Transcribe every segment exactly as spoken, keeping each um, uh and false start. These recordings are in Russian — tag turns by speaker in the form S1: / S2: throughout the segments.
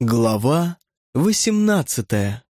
S1: Глава восемнадцатая.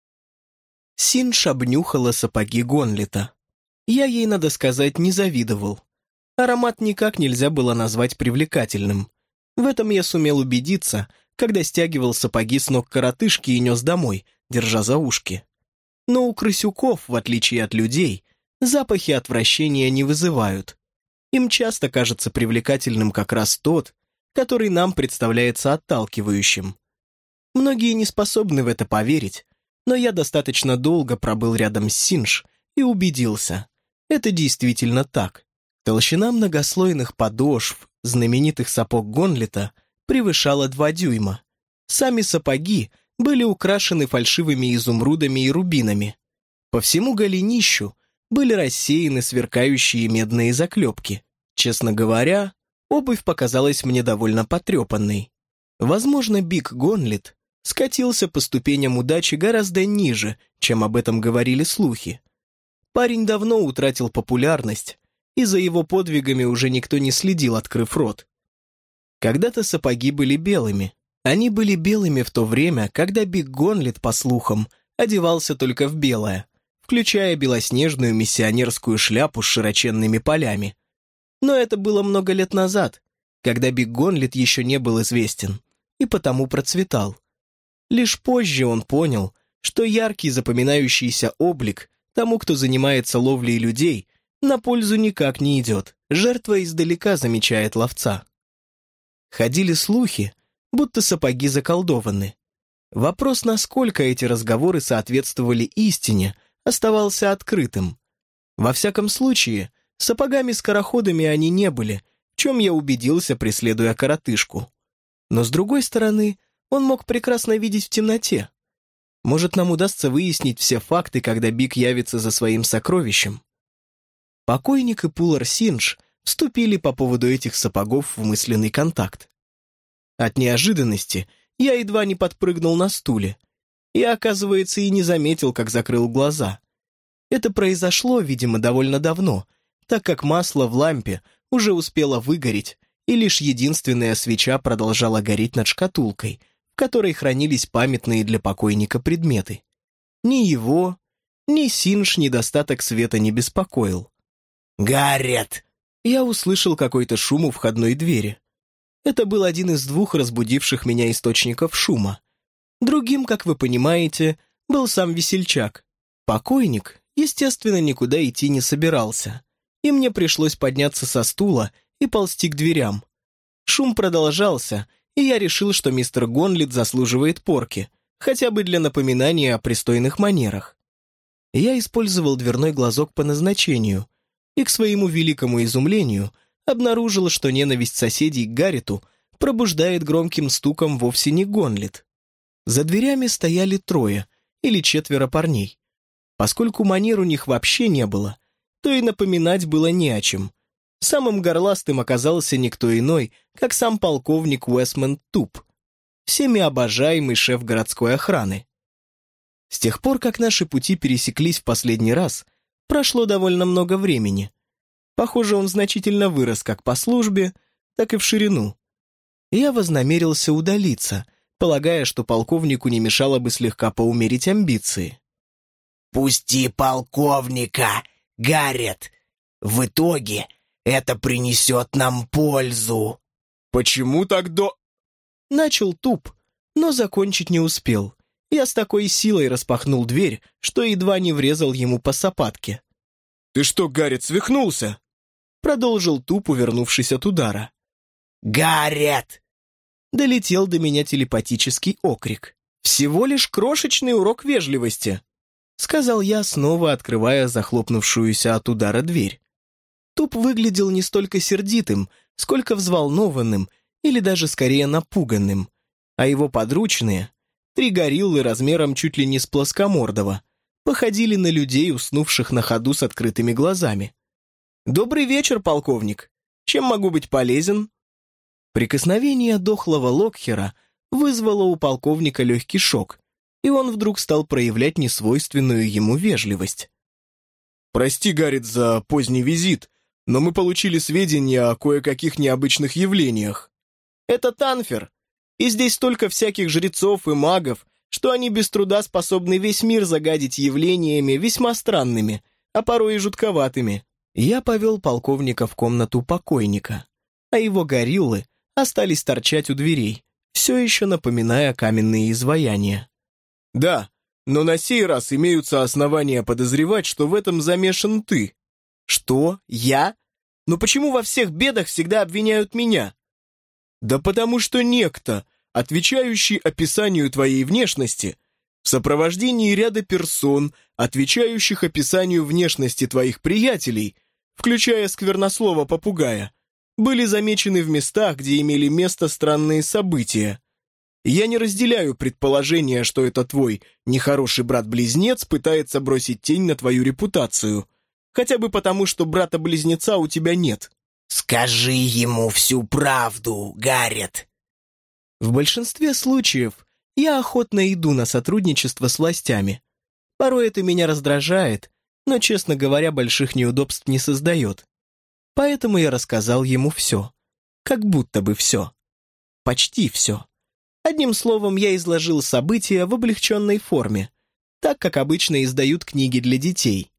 S1: Синдж обнюхала сапоги Гонлета. Я ей, надо сказать, не завидовал. Аромат никак нельзя было назвать привлекательным. В этом я сумел убедиться, когда стягивал сапоги с ног коротышки и нес домой, держа за ушки. Но у крысюков, в отличие от людей, запахи отвращения не вызывают. Им часто кажется привлекательным как раз тот, который нам представляется отталкивающим. Многие не способны в это поверить, но я достаточно долго пробыл рядом с Синдж и убедился. Это действительно так. Толщина многослойных подошв знаменитых сапог Гонлета превышала два дюйма. Сами сапоги были украшены фальшивыми изумрудами и рубинами. По всему голенищу были рассеяны сверкающие медные заклепки. Честно говоря, обувь показалась мне довольно потрепанной. Возможно, Биг Гонлет скатился по ступеням удачи гораздо ниже, чем об этом говорили слухи. Парень давно утратил популярность, и за его подвигами уже никто не следил, открыв рот. Когда-то сапоги были белыми. Они были белыми в то время, когда Биг Гонлет, по слухам, одевался только в белое, включая белоснежную миссионерскую шляпу с широченными полями. Но это было много лет назад, когда Биг Гонлет еще не был известен, и потому процветал. Лишь позже он понял, что яркий запоминающийся облик тому, кто занимается ловлей людей, на пользу никак не идет. Жертва издалека замечает ловца. Ходили слухи, будто сапоги заколдованы. Вопрос, насколько эти разговоры соответствовали истине, оставался открытым. Во всяком случае, сапогами-скороходами они не были, в чем я убедился, преследуя коротышку. Но с другой стороны, он мог прекрасно видеть в темноте. Может, нам удастся выяснить все факты, когда Биг явится за своим сокровищем. Покойник и Пулар Синдж вступили по поводу этих сапогов в мысленный контакт. От неожиданности я едва не подпрыгнул на стуле. И, оказывается, и не заметил, как закрыл глаза. Это произошло, видимо, довольно давно, так как масло в лампе уже успело выгореть, и лишь единственная свеча продолжала гореть над шкатулкой, в которой хранились памятные для покойника предметы. Ни его, ни Синдж недостаток света не беспокоил.
S2: «Гаррет!»
S1: Я услышал какой-то шум у входной двери. Это был один из двух разбудивших меня источников шума. Другим, как вы понимаете, был сам весельчак. Покойник, естественно, никуда идти не собирался, и мне пришлось подняться со стула и ползти к дверям. Шум продолжался, и я решил, что мистер Гонлет заслуживает порки, хотя бы для напоминания о пристойных манерах. Я использовал дверной глазок по назначению, и к своему великому изумлению обнаружил, что ненависть соседей к Гаррету пробуждает громким стуком вовсе не Гонлет. За дверями стояли трое или четверо парней. Поскольку манер у них вообще не было, то и напоминать было не о чем. Самым горластым оказался никто иной, как сам полковник Уэсмонд Туп, всеми обожаемый шеф городской охраны. С тех пор, как наши пути пересеклись в последний раз, прошло довольно много времени. Похоже, он значительно вырос как по службе, так и в ширину. Я вознамерился удалиться, полагая, что полковнику не мешало бы слегка поумерить амбиции.
S2: «Пусти полковника, Гаррет! В итоге это принесет нам пользу!»
S1: «Почему так до...» Начал Туп, но закончить не успел. Я с такой силой распахнул дверь, что едва не врезал ему по сапатке. «Ты что, Гаррет, свихнулся?» Продолжил Туп, увернувшись от удара.
S2: «Гаррет!»
S1: Долетел до меня телепатический окрик. «Всего лишь крошечный урок вежливости», сказал я, снова открывая захлопнувшуюся от удара дверь. Туп выглядел не столько сердитым, сколько взволнованным или даже скорее напуганным, а его подручные, три гориллы размером чуть ли не с плоскомордого, походили на людей, уснувших на ходу с открытыми глазами. «Добрый вечер, полковник. Чем могу быть полезен?» Прикосновение дохлого Локхера вызвало у полковника легкий шок, и он вдруг стал проявлять несвойственную ему вежливость. «Прости, Гаррет, за поздний визит, но мы получили сведения о кое-каких необычных явлениях». «Это Танфер. И здесь столько всяких жрецов и магов, что они без труда способны весь мир загадить явлениями весьма странными, а порой и жутковатыми. Я повел полковника в комнату покойника, а его гориллы остались торчать у дверей, все еще напоминая каменные изваяния. «Да, но на сей раз имеются основания подозревать, что в этом замешан ты». «Что? Я? Но почему во всех бедах всегда обвиняют меня?» «Да потому что некто, отвечающий описанию твоей внешности, в сопровождении ряда персон, отвечающих описанию внешности твоих приятелей, включая сквернослова попугая, были замечены в местах, где имели место странные события. Я не разделяю предположение, что это твой нехороший брат-близнец пытается бросить тень на твою репутацию, хотя бы потому, что брата-близнеца у тебя нет».
S2: «Скажи ему всю правду, Гаррет!»
S1: В большинстве случаев я охотно иду на сотрудничество с властями. Порой это меня раздражает, но, честно говоря, больших неудобств не создает. Поэтому я рассказал ему все. Как будто бы все. Почти все. Одним словом, я изложил события в облегченной форме, так как обычно издают книги для детей.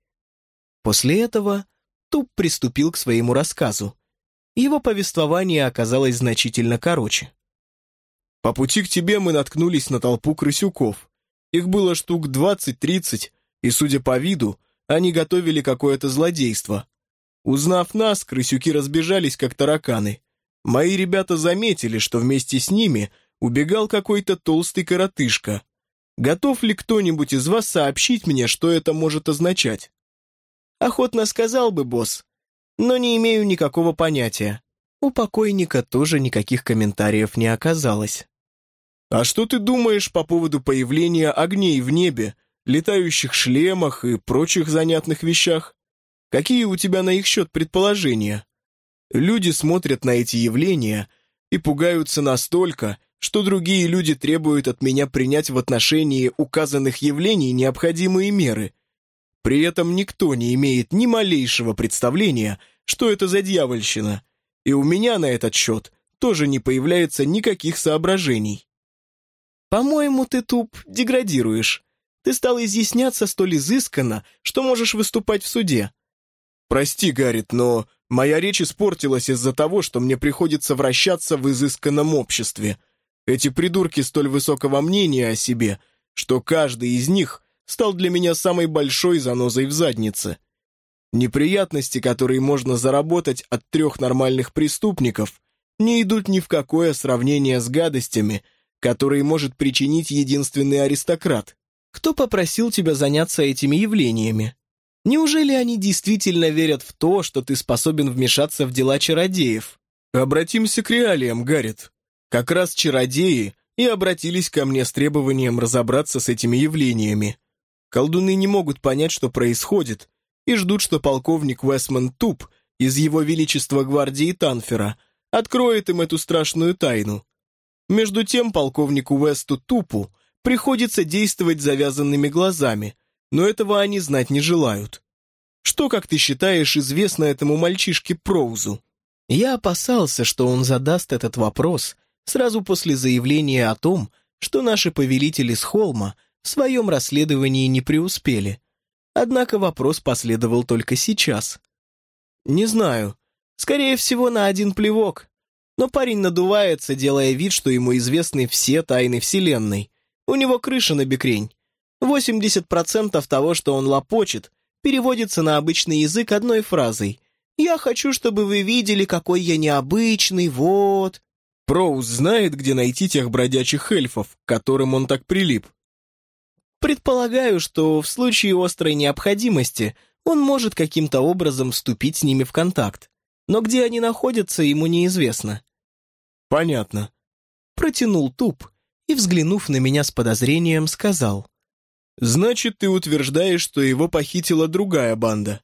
S1: После этого Туп приступил к своему рассказу. Его повествование оказалось значительно короче. «По пути к тебе мы наткнулись на толпу крысюков. Их было штук двадцать-тридцать, и, судя по виду, они готовили какое-то злодейство. Узнав нас, крысюки разбежались, как тараканы. Мои ребята заметили, что вместе с ними убегал какой-то толстый коротышка. Готов ли кто-нибудь из вас сообщить мне, что это может означать?» «Охотно сказал бы, босс, но не имею никакого понятия». У покойника тоже никаких комментариев не оказалось. «А что ты думаешь по поводу появления огней в небе, летающих шлемах и прочих занятных вещах? Какие у тебя на их счет предположения? Люди смотрят на эти явления и пугаются настолько, что другие люди требуют от меня принять в отношении указанных явлений необходимые меры. При этом никто не имеет ни малейшего представления, что это за дьявольщина, и у меня на этот счет тоже не появляется никаких соображений». «По-моему, ты, Туп, деградируешь. Ты стал изъясняться столь изысканно, что можешь выступать в суде». «Прости, Гаррет, но моя речь испортилась из-за того, что мне приходится вращаться в изысканном обществе. Эти придурки столь высокого мнения о себе, что каждый из них стал для меня самой большой занозой в заднице. Неприятности, которые можно заработать от трех нормальных преступников, не идут ни в какое сравнение с гадостями, которые может причинить единственный аристократ. Кто попросил тебя заняться этими явлениями? Неужели они действительно верят в то, что ты способен вмешаться в дела чародеев? Обратимся к реалиям, Гаррет. Как раз чародеи и обратились ко мне с требованием разобраться с этими явлениями. Колдуны не могут понять, что происходит, и ждут, что полковник Уэсмонд Туп из Его Величества гвардии Танфера откроет им эту страшную тайну. Между тем полковнику Уэсту Тупу приходится действовать завязанными глазами, но этого они знать не желают. Что, как ты считаешь, известно этому мальчишке Проузу?» Я опасался, что он задаст этот вопрос сразу после заявления о том, что наши повелители с холма в своем расследовании не преуспели. Однако вопрос последовал только сейчас. «Не знаю. Скорее всего, на один плевок. Но парень надувается, делая вид, что ему известны все тайны Вселенной. У него крыша на бекрень. восемьдесят процентов того, что он лопочет, переводится на обычный язык одной фразой. «Я хочу, чтобы вы видели, какой я необычный, вот». Проуз знает, где найти тех бродячих эльфов, к которым он так прилип. Предполагаю, что в случае острой необходимости он может каким-то образом вступить с ними в контакт. Но где они находятся, ему неизвестно. «Понятно», — протянул Туп и, взглянув на меня с подозрением, сказал: «Значит, ты утверждаешь, что его похитила другая банда?»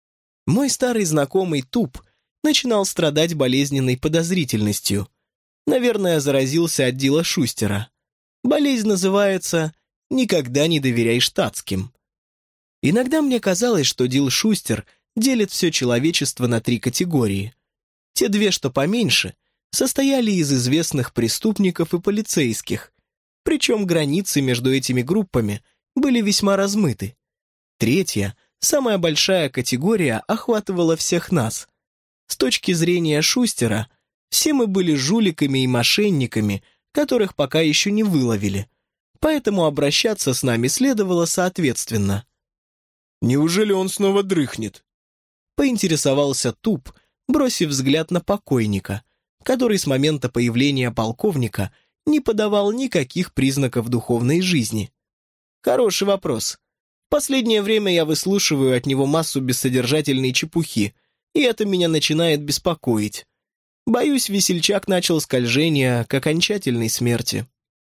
S1: Мой старый знакомый Туп начинал страдать болезненной подозрительностью. Наверное, заразился от Дила Шустера. Болезнь называется «Никогда не доверяй штатским». Иногда мне казалось, что Дил Шустер делит все человечество на три категории. Те две, что поменьше, состояли из известных преступников и полицейских, причем границы между этими группами были весьма размыты. Третья, самая большая категория, охватывала всех нас. С точки зрения Шустера, все мы были жуликами и мошенниками, которых пока еще не выловили, поэтому обращаться с нами следовало соответственно.
S3: «Неужели он снова дрыхнет?»
S1: Поинтересовался Туп, бросив взгляд на покойника, который с момента появления полковника не подавал никаких признаков духовной жизни. Хороший вопрос. В последнее время я выслушиваю от него массу бессодержательной чепухи, и это меня начинает беспокоить. Боюсь, весельчак начал скольжение к окончательной смерти.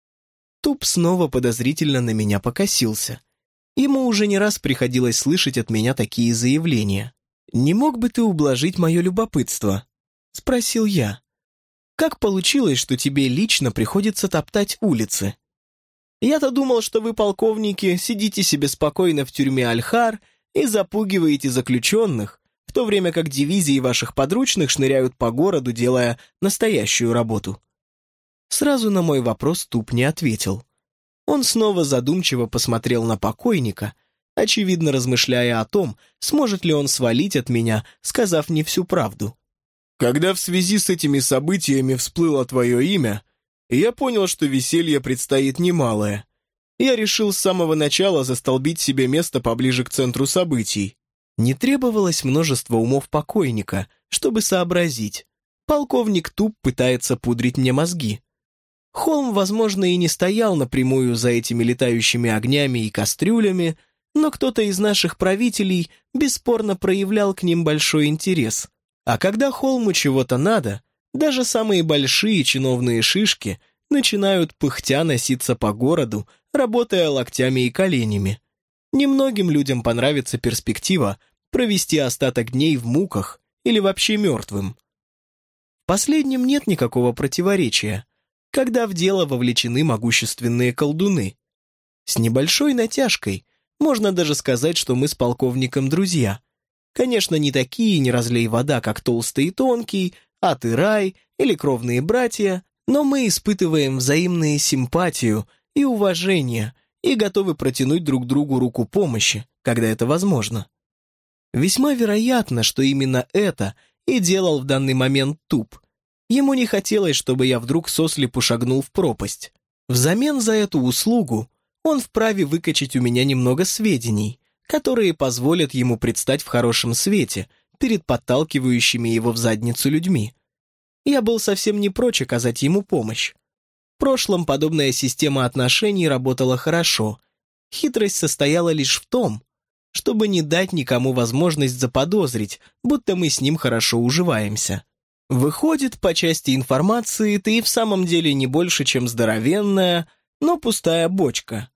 S1: Туп снова подозрительно на меня покосился. Ему уже не раз приходилось слышать от меня такие заявления. «Не мог бы ты ублажить мое любопытство?» — спросил я. «Как получилось, что тебе лично приходится топтать улицы? Я-то думал, что вы, полковники, сидите себе спокойно в тюрьме Альхар и запугиваете заключенных, в то время как дивизии ваших подручных шныряют по городу, делая настоящую работу». Сразу на мой вопрос Туп не ответил. Он снова задумчиво посмотрел на покойника, очевидно размышляя о том, сможет ли он свалить от меня, сказав не всю правду.
S3: «Когда в связи с этими событиями всплыло твое имя, я понял, что веселье предстоит немалое. Я решил с самого начала застолбить себе место поближе к центру событий».
S1: Не требовалось множество умов покойника, чтобы сообразить. Полковник Туп пытается пудрить мне мозги. Холм, возможно, и не стоял напрямую за этими летающими огнями и кастрюлями, но кто-то из наших правителей бесспорно проявлял к ним большой интерес. А когда Холму чего-то надо, даже самые большие чиновные шишки начинают пыхтя носиться по городу, работая локтями и коленями. Немногим людям понравится перспектива провести остаток дней в муках или вообще мертвым. В последнем нет никакого противоречия, когда в дело вовлечены могущественные колдуны. С небольшой натяжкой можно даже сказать, что мы с полковником друзья. Конечно, не такие, не разлей вода, как толстый и тонкий, ад и рай или кровные братья, но мы испытываем взаимную симпатию и уважение и готовы протянуть друг другу руку помощи, когда это возможно. Весьма вероятно, что именно это и делал в данный момент Туп. Ему не хотелось, чтобы я вдруг сослепу шагнул в пропасть. Взамен за эту услугу он вправе выкачать у меня немного сведений, которые позволят ему предстать в хорошем свете перед подталкивающими его в задницу людьми. Я был совсем не прочь оказать ему помощь. В прошлом подобная система отношений работала хорошо. Хитрость состояла лишь в том, чтобы не дать никому возможность заподозрить, будто мы с ним хорошо уживаемся. Выходит, по части информации ты и в самом деле не больше, чем здоровенная, но пустая бочка.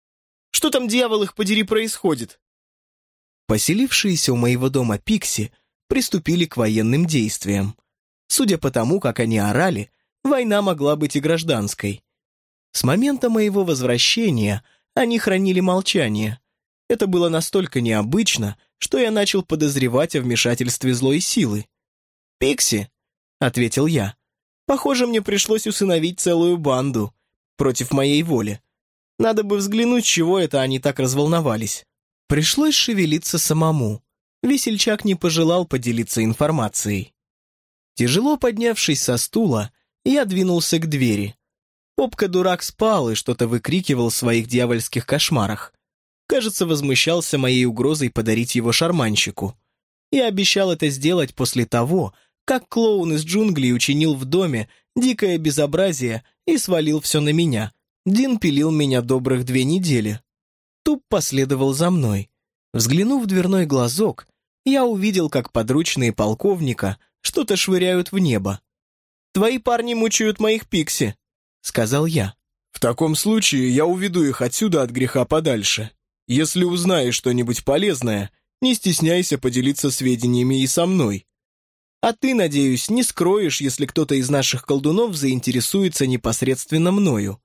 S1: Что там, дьявол их подери, происходит? Поселившиеся у моего дома пикси приступили к военным действиям. Судя по тому, как они орали, война могла быть и гражданской. С момента моего возвращения они хранили молчание. Это было настолько необычно, что я начал подозревать о вмешательстве злой силы. «Пикси», — ответил я, — «похоже, мне пришлось усыновить целую банду против моей воли. Надо бы взглянуть, чего это они так разволновались». Пришлось шевелиться самому. Весельчак не пожелал поделиться информацией. Тяжело поднявшись со стула, я двинулся к двери. Попка-дурак спал и что-то выкрикивал в своих дьявольских кошмарах. Кажется, возмущался моей угрозой подарить его шарманщику. Я обещал это сделать после того, как клоун из джунглей учинил в доме дикое безобразие и свалил все на меня. Дин пилил меня добрых две недели. Туп последовал за мной. Взглянув в дверной глазок, я увидел, как подручные полковника что-то швыряют в небо. «Твои парни мучают моих пикси», — сказал я.
S3: «В таком случае я уведу их отсюда от греха подальше. Если узнаешь что-нибудь полезное, не стесняйся поделиться сведениями и со мной.
S1: А ты, надеюсь, не скроешь, если кто-то из наших колдунов заинтересуется непосредственно мною».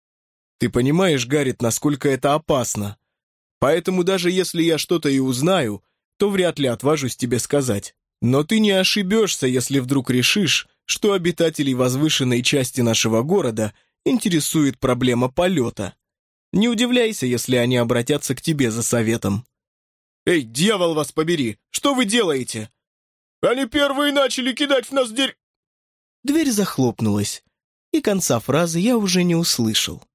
S3: «Ты понимаешь, Гаррет, насколько это опасно. Поэтому даже если я что-то и узнаю, то вряд ли отважусь тебе сказать. Но ты не ошибешься, если вдруг решишь, что обитателей возвышенной части нашего города интересует проблема полета. Не удивляйся, если они обратятся к тебе за советом. «Эй, дьявол вас побери! Что вы делаете?» «Они первые начали кидать в нас дерь...»
S1: Дверь захлопнулась, и конца фразы я уже не услышал.